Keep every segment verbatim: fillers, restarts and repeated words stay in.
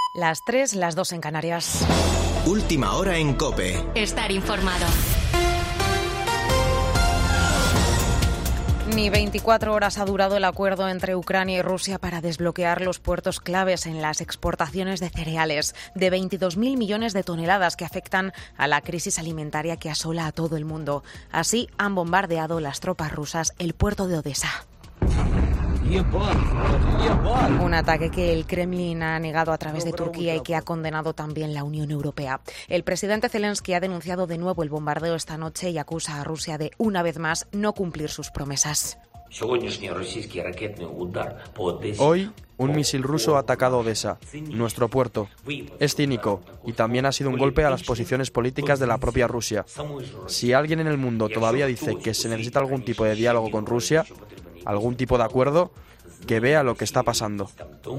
Las tres, las dos en Canarias. Última hora en COPE. Estar informado. Ni veinticuatro horas ha durado el acuerdo entre Ucrania y Rusia para desbloquear los puertos claves en las exportaciones de cereales, de veintidós mil millones de toneladas que afectan a la crisis alimentaria que asola a todo el mundo. Así han bombardeado las tropas rusas el puerto de Odesa. Un ataque que el Kremlin ha negado a través de Turquía y que ha condenado también la Unión Europea. El presidente Zelensky ha denunciado de nuevo el bombardeo esta noche y acusa a Rusia de, una vez más, no cumplir sus promesas. Hoy, un misil ruso ha atacado Odesa, nuestro puerto. Es cínico y también ha sido un golpe a las posiciones políticas de la propia Rusia. Si alguien en el mundo todavía dice que se necesita algún tipo de diálogo con Rusia, algún tipo de acuerdo, que vea lo que está pasando.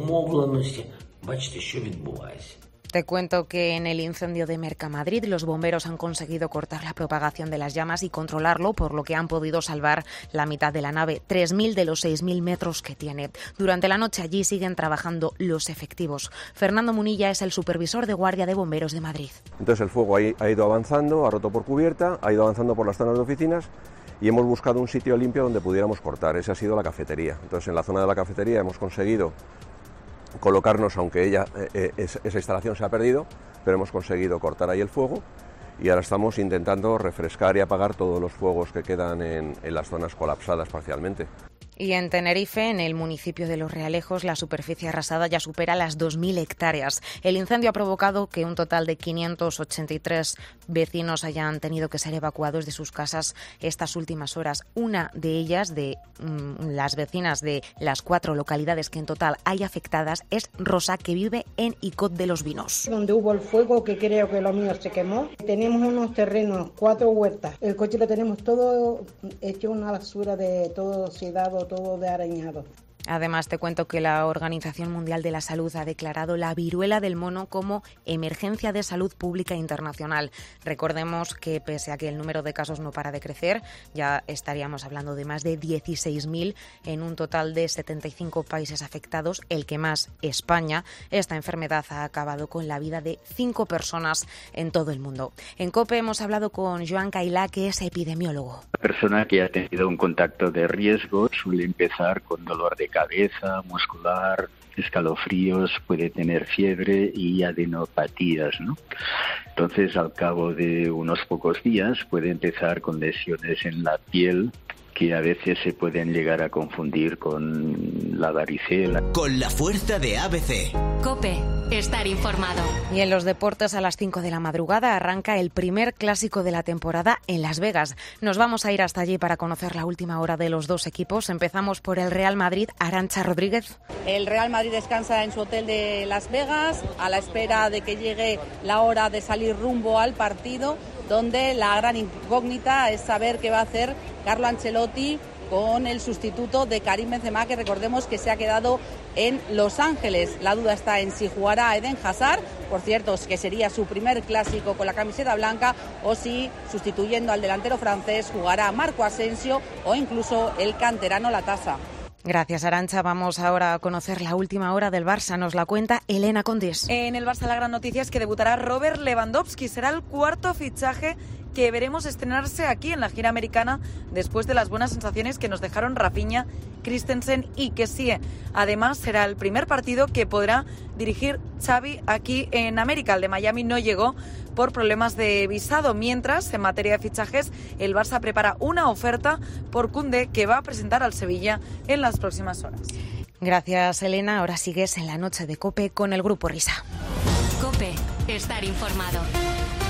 Te cuento que en el incendio de Mercamadrid los bomberos han conseguido cortar la propagación de las llamas y controlarlo, por lo que han podido salvar la mitad de la nave, tres mil de los seis mil metros que tiene. Durante la noche allí siguen trabajando los efectivos. Fernando Munilla es el supervisor de guardia de bomberos de Madrid. Entonces el fuego ha ido avanzando, ha roto por cubierta, ha ido avanzando por las zonas de oficinas y hemos buscado un sitio limpio donde pudiéramos cortar. Esa ha sido la cafetería. Entonces en la zona de la cafetería hemos conseguido colocarnos, aunque ella, eh, esa instalación se ha perdido, pero hemos conseguido cortar ahí el fuego y ahora estamos intentando refrescar y apagar todos los fuegos que quedan en, en las zonas colapsadas parcialmente. Y en Tenerife, en el municipio de Los Realejos, la superficie arrasada ya supera las dos mil hectáreas. El incendio ha provocado que un total de quinientos ochenta y tres vecinos hayan tenido que ser evacuados de sus casas estas últimas horas. Una de ellas, de mmm, las vecinas de las cuatro localidades que en total hay afectadas, es Rosa, que vive en Icod de los Vinos. Donde hubo el fuego, que creo que lo mío se quemó, tenemos unos terrenos, cuatro huertas. El coche lo tenemos todo hecho una basura de todo oxidado, todo de arañado. Además, te cuento que la Organización Mundial de la Salud ha declarado la viruela del mono como emergencia de salud pública internacional. Recordemos que, pese a que el número de casos no para de crecer, ya estaríamos hablando de más de dieciséis mil en un total de setenta y cinco países afectados, el que más, España. Esta enfermedad ha acabado con la vida de cinco personas en todo el mundo. En COPE hemos hablado con Joan Cailá, que es epidemiólogo. La persona que ha tenido un contacto de riesgo suele empezar con dolor de cabeza, muscular, escalofríos, puede tener fiebre y adenopatías, ¿no? Entonces, al cabo de unos pocos días puede empezar con lesiones en la piel que a veces se pueden llegar a confundir con la varicela. Con la fuerza de A B C. COPE, estar informado. Y en los deportes, a las cinco de la madrugada arranca el primer clásico de la temporada en Las Vegas. Nos vamos a ir hasta allí para conocer la última hora de los dos equipos. Empezamos por el Real Madrid. Arantxa Rodríguez. El Real Madrid descansa en su hotel de Las Vegas a la espera de que llegue la hora de salir rumbo al partido, donde la gran incógnita es saber qué va a hacer Carlo Ancelotti con el sustituto de Karim Benzema, que recordemos que se ha quedado en Los Ángeles. La duda está en si jugará Eden Hazard, por cierto, que sería su primer clásico con la camiseta blanca, o si, sustituyendo al delantero francés, jugará Marco Asensio o incluso el canterano Latasa. Gracias, Arantxa. Vamos ahora a conocer la última hora del Barça. Nos la cuenta Elena Condés. En el Barça la gran noticia es que debutará Robert Lewandowski. Será el cuarto fichaje que veremos estrenarse aquí en la gira americana después de las buenas sensaciones que nos dejaron Rafinha, Christensen y Kessie. Además, será el primer partido que podrá dirigir Xavi aquí en América. El de Miami no llegó por problemas de visado. Mientras, en materia de fichajes, el Barça prepara una oferta por Koundé que va a presentar al Sevilla en las próximas horas. Gracias, Elena. Ahora sigues en la noche de COPE con el Grupo Risa. COPE, estar informado.